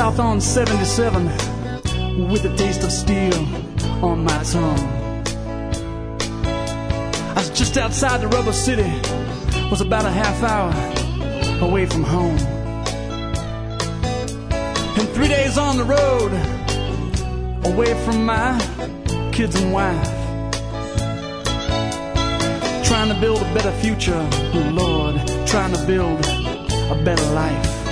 south on 77 with the taste of steel on my tongue. I was just outside the rubber city, was about a half hour away from home. And 3 days on the road, away from my kids and wife, trying to build a better future, oh Lord, trying to build a better life.